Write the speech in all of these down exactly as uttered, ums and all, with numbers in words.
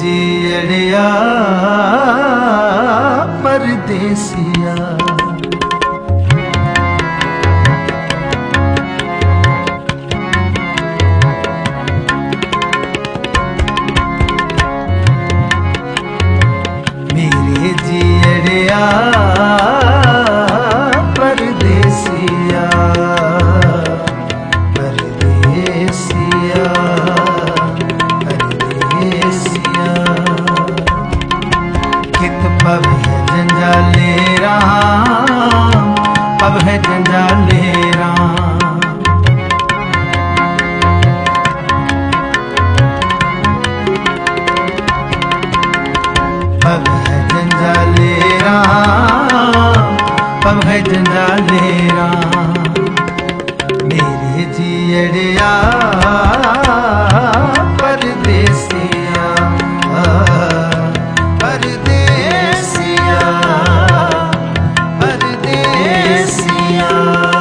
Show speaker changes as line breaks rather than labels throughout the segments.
जीड़िया परदेसिया। मेरे जीड़िया परदेसिया परदेसिया परदेसिया। कित पब है जंजाले राम, पब है जंजाले राम। पब है जंजाले राम, पब है जंजाले राम। मेरे जीड़िया परदेसिया परदेसिया परदेसिया।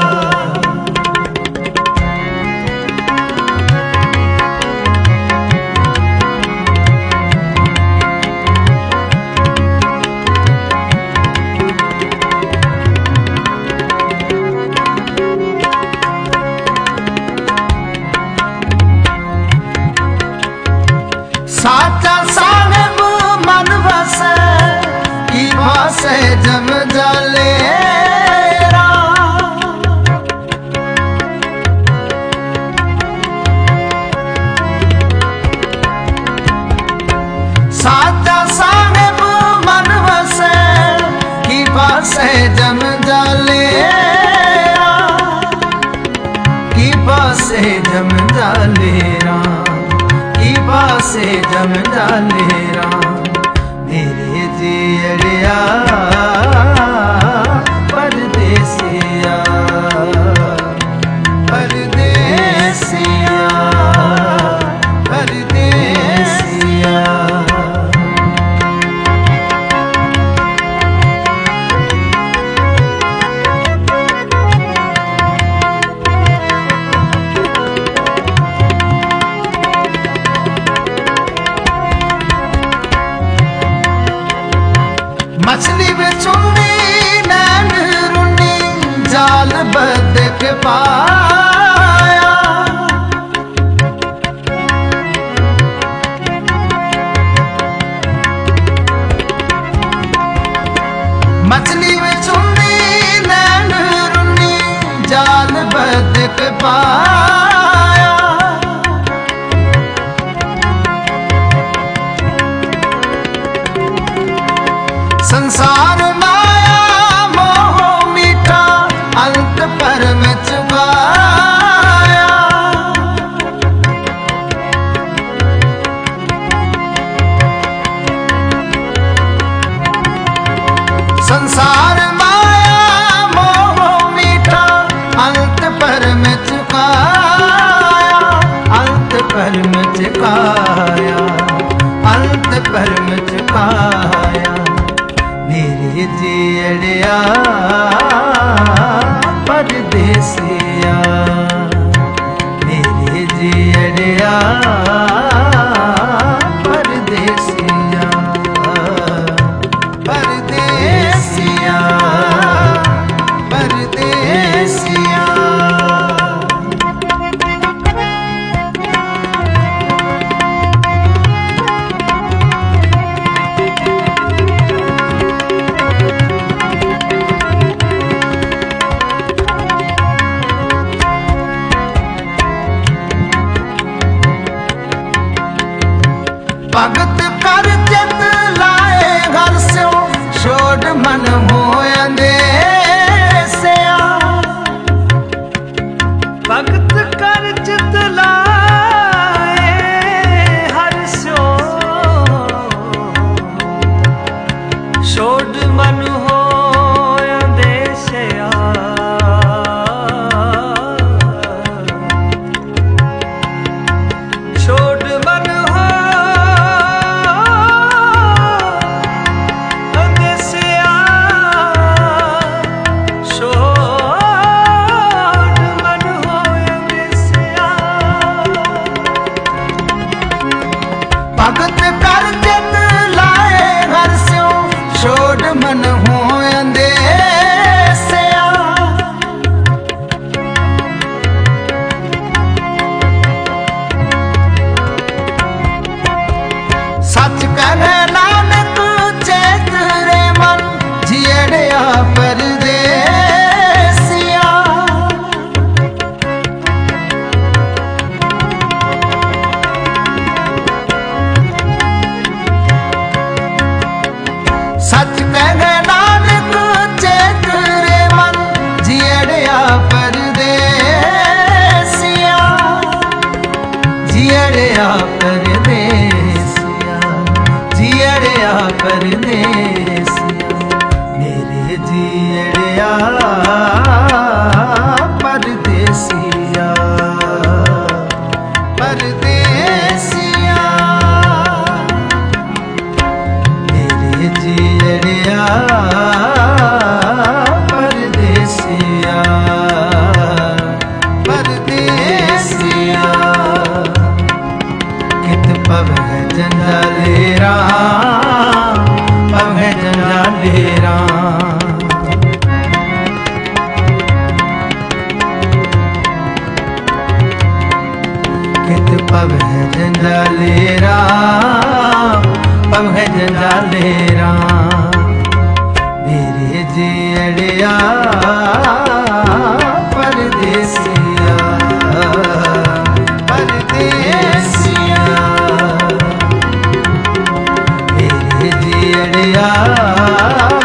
साचा साहेब मन बसे की भासे जम जाले राम। साचा साहेब मन बसे की भासे जम जाले राम, की भासे जम जाले राम, से जम जाले राम। मेरे जीड़िया परदेसिया परदेसिया परदेसिया। मछली बेचुनी नैन रुनी जाल बदक पाया। मछली बेचुनी नैन रुनी जाल बदक पाया। संसार माया मोह मीठा अंत पर में चुकाया। संसार माया मोह मीठा अंत पर में चुकाया। अंत पर में चुकाया अंत पर में चुकाया। मेरे जीड़िया परदेसिया मेरे जीड़िया परदेसिया परदेसिया परदेसिया। भगत कर चित लाए घर से छोड़ मन हो अंदेसिया। भगत कर चित लाए हर सो छोड़ मन हो अंदेसिया। छोड़ मन हो भगत कर मेरे जीड़िया परदेसिया परदेसिया मेरे जीड़िया परदेसिया परदेसिया कित पवै जंजालेरा पवै जंजालेरा कित पवै जंजालेरा पवै जंजालेरा मेरे जीड़िया परदेसिया परदेसिया मेरे जीड़िया